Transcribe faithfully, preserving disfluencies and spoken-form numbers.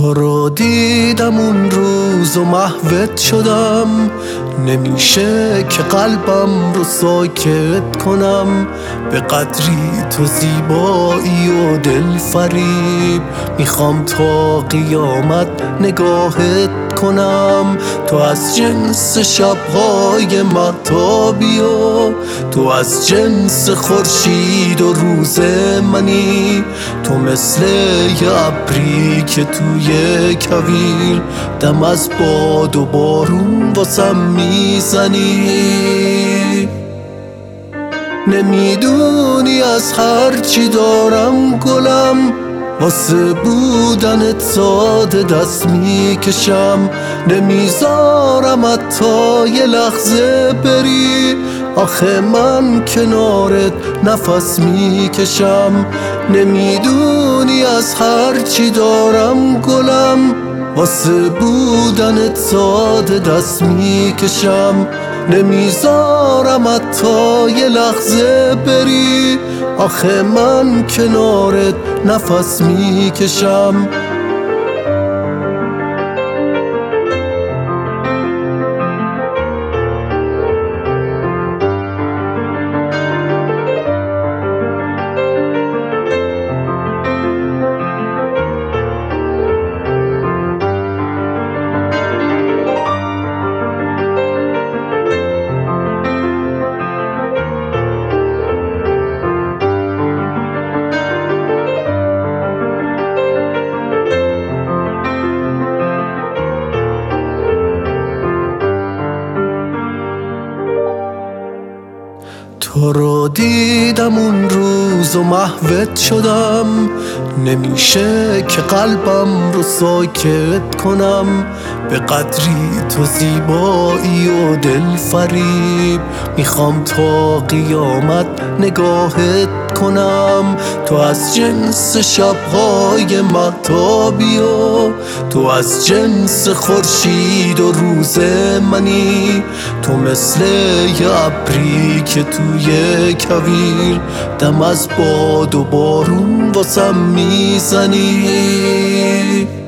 تو رو دیدم اون روز و محوت شدم، نمیشه که قلبم رو ساکت کنم. به قدری تو زیبایی و دل فریب، میخوام تا قیامت نگاهت کنم. تو از جنس شبهای مهتابی و تو از جنس خورشید و روز منی. تو مثل یه ابری که توی کویر دم از باد و بارون واسم میزنی. نمیدونی از هر چی دارم گلم، واسه بودنت ساده دست میکشم. نمیذارم حتی یه لحظه بری، آخه من کنارت نفس میکشم. نمیدونی از هر چی دارم گلم، واسه بودنت ساده دست میکشم. نمیذارم حتی یه لحظه بری، آخه من کنارت نفس میکشم. تو رو دیدم اون روز و محوت شدم، نمیشه که قلبم رو ساکت کنم. به قدری تو زیبایی و دل فریب، میخوام تا قیامت نگاهت کنم. تو از جنس شبهای مهتابی و تو از جنس خورشید و روز منی. تو مثل یه ابری که توی کویر دم از باد و بارون واسم میزنی.